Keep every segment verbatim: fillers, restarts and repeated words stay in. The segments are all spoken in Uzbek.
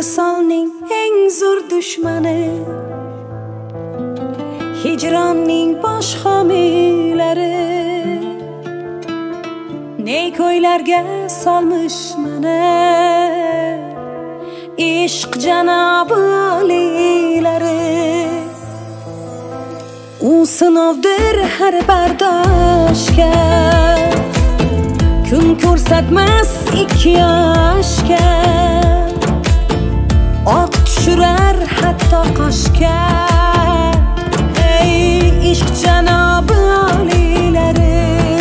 visolning eng zo'r dushmani, hijronning bosh homiylari. Ne ko'ylarga solmish mana ishq janobi oliylari. U sinovdir har bardoshga, kun ko'rsatmas ikki yoshga, oq tushirar hatto qoshga. Ey ishq janobi oliylari,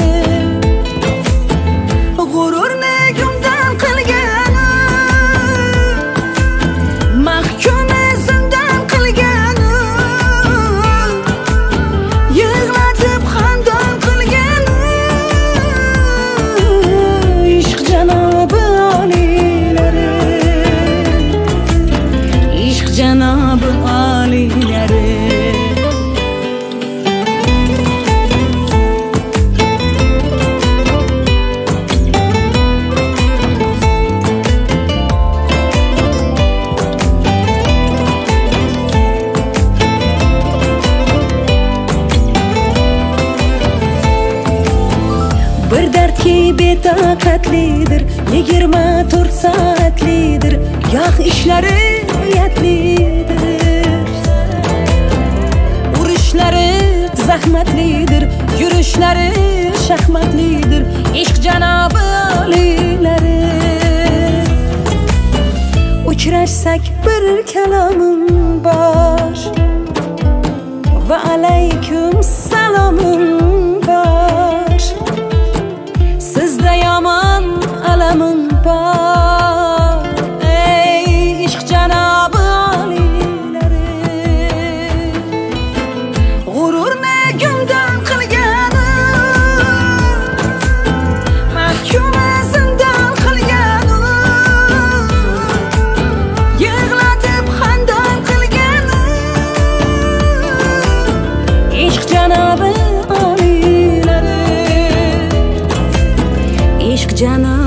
g'ururni gumdan qilgani, mahkumi zindon qilgani, yig'latib xandon qilgani. Ishq janobi oliylari, ishq janobi oliylari. Bir dardki betaqatlidir, yigirma to'rt soatlidir, yo'q ishlari uyatlidir. Urishlari zahmatlidir, yurishlari shaxmatlidir. Ishq janobi oliylari, uchrashsak bir kalomim bor va alaykum salomim bor. Sizda yomon alamim bor. Ey ishq janobi oliylari, g'ururni gumdon qilgani, mahkumi zindon qilgani, yig'latib xandon qilgani. Ishq janobi oliylari, ishq janobi